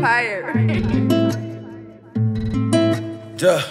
Fire. Yeah.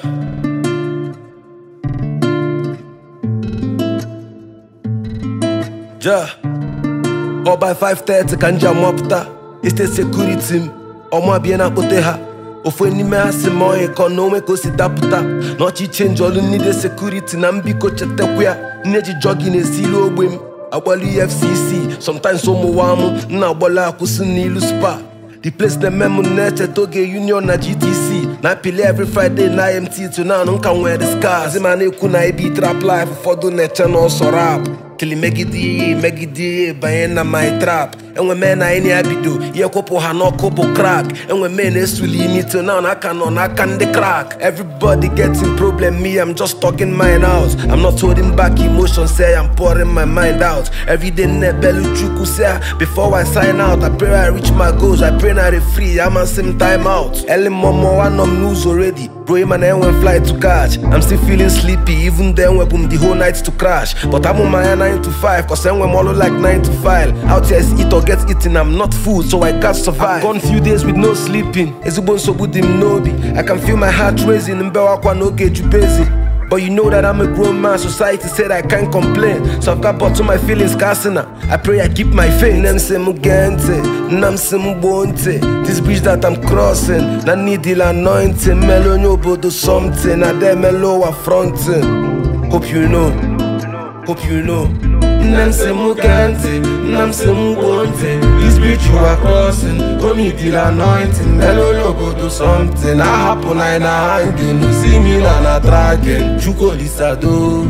Yeah. All by 5:30 can jam up ta. It's the security team. Omo bien apote ha. Ofu enime asi mo economic o si daputa. No chi change all need the security na mbiko chetekwa ya. Neji jogging esilu ogbem. Agbali FCC. Sometimes omo wamu na agbala akusi n'ilu spa. The place the memo net Toge Union na GTC. Na pile every Friday na MT to now nunca wear the scars. Zimane kuna ibi trap life for do necha no so rap. Kili megidi bayen na my trap. Enwe men na any abido. Ye kopo hano kopo crack. Enwe men esuli me to now na can the crack. Everybody getting problem, me I'm just talking mine out. I'm not holding back emotions, say I'm pouring my mind out. Every day nebelu chuku say before I sign out. I pray I reach my goals, I pray I free, I'm on same time out. Early momo one on news already. Bro, man, I went flight to catch. I'm still feeling sleepy, even then we boom the whole night to crash. But I'm on my 9 to 5, cause I'm all like 9 to 5. Out here is eat or get eaten, I'm not food, so I can't survive. I've gone few days with no sleeping. Ezubon so good him nobi. I can feel my heart raising in Bewakwa no get you busy. But you know that I'm a grown man, society said I can't complain. So I've got bottom my feelings casting. I pray I keep my faith. This bridge that I'm crossing, na need the anointing. Melo nyobodo something, na dem melo a fronting. Hope you know, hope you know. This bridge you are crossing, only the anointing. Melo nyobodo something. I happen I na hanging, you see me na dragging. Chuko lisado.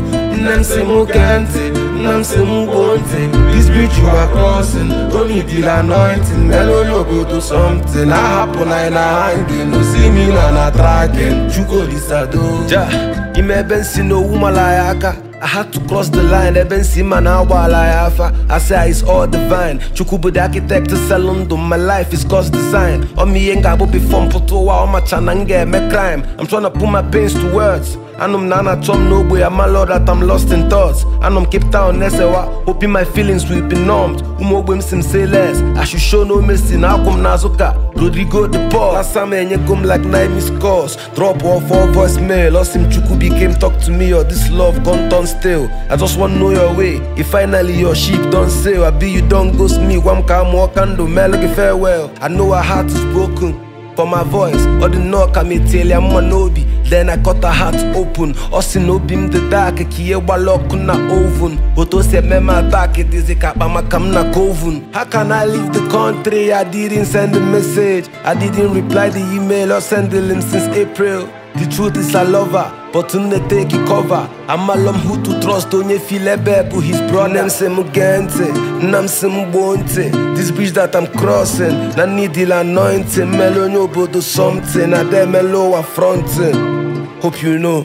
This bridge you are crossing, only the anointing. Melo nyobodo something. I happen I na hanging, you see me na dragging. Chuko lisado. Ja, imebensi no umalayaka. I had to cross the line, even see man I say it's all divine. Chukubu the architect is Salondo, my life is God's design. On me ain't got be fun potowa on my chanange me crime. I'm trying to put my pains to words. I'm nana chom no boy, I'm a lord that I'm lost in thoughts. I'm Cape Town, Nesewa, hoping my feelings will be numbed. Umo wim sim say less. I should show no mercy, now come Nazuka. Rodrigo the Paul, last time and you come like 9 missed calls. Drop off for voicemail, lost him Chukubi came talk to me, or this love gone turn still. I just want to know your way. If finally your sheep don't sail, I be you don't ghost me. One come walk and do melody farewell. I know her heart is broken. For my voice, or the knock I may tell you I'm Manobi. Then I cut her heart open. Osinobim the dark, kiye walok na oven. Oto se mema attack it is a kapama kam na koven. How can I leave the country? I didn't send the message. I didn't reply the email or send the link since April. The truth is I love her, but when they take it cover, I'm a lum who to trust, don't you feel a baby, his brother. Nam se mugente, nam se mbonte. This bridge that I'm crossing, na need the anointing. Melo nyobodo something, na dem melo a fronting. Hope you know.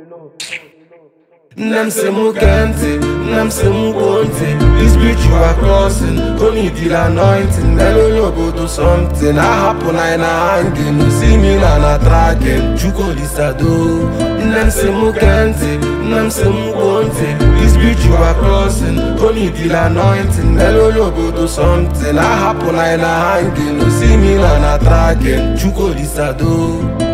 Nam se mugente, nam se mbonte. This bridge you are crossing, only the anointing. Melo nyobodo something. I happen I na hanging, you see me na dragging. Chuko lisado. Nam se mugente, nam se mbonte. This bridge you are crossing, only the anointing. Melo nyobodo something. I happen I na hanging, you see me na dragging. Chuko lisado.